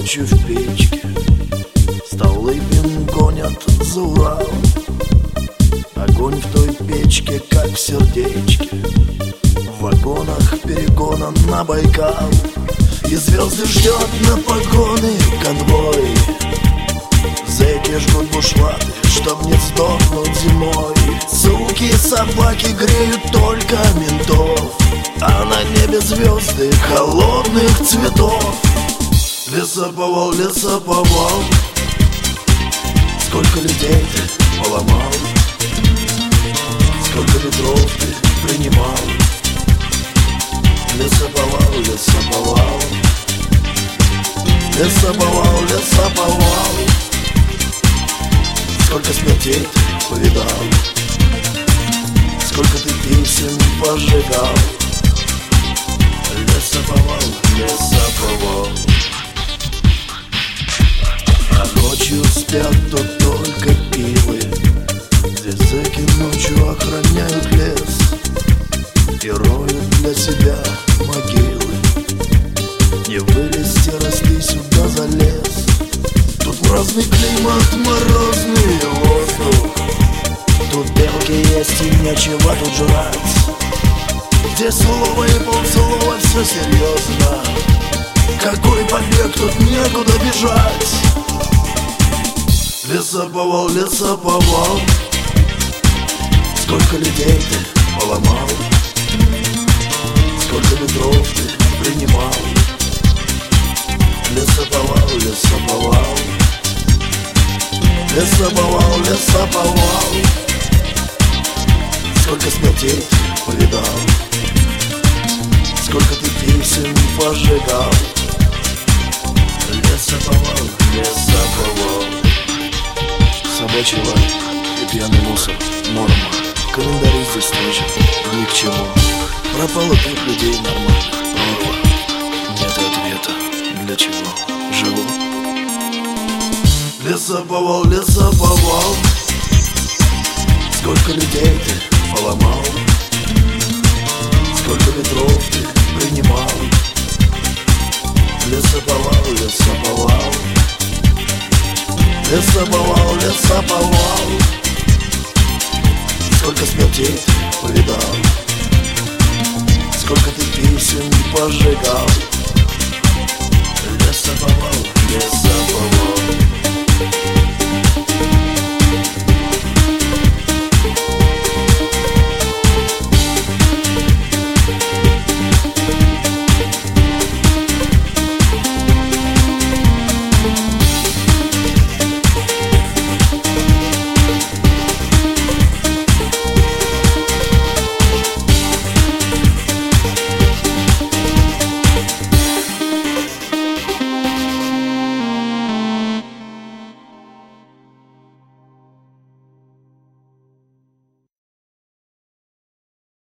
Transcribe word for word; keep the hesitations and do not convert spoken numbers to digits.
ночью в печке Столыпин гонят за Урал. Огонь в той печке, как в сердечке, в вагонах перегона на Байкал. И звезды ждет на погоны конвой. Зэки жгут бушлаты, чтоб не сдохнуть зимой. Суки и собаки греют только ментов, а на небе звезды холодных цветов. Лесоповал, лесоповал, сколько людей ты поломал, сколько ветров ты принимал. Лесоповал, лесоповал, лесоповал, лесоповал, сколько смертей ты повидал, сколько ты песен пожигал. Лесоповал, лесоповал. А ночью спят тут только пивы, где зэки ночью охраняют лес и роют для себя могилы. Не вылезти, расти сюда залез. Тут морозный климат, морозный воздух. Тут белки есть и нечего тут жрать. Где слово и полслова, все серьезно. Какой побег, тут некуда бежать. Лесоповал, лесоповал, сколько людей ты поломал, сколько ветров ты принимал. Лесоповал, лесоповал, лесоповал, лесоповал, сколько смертей ты повидал, сколько ты песен пожигал. Лесоповал, лесоповал. Собачий лай и пьяный мусор — норма. Календари здесь тоже ни к чему. Пропало тут людей нормальных, прорва. Нет ответа, для чего живу. Лесоповал, лесоповал, сколько людей ты поломал, сколько ветров ты принимал. Лесоповал, лесоповал, лесоповал, лесоповал, сколько смертей ты повидал, сколько ты песен пожигал.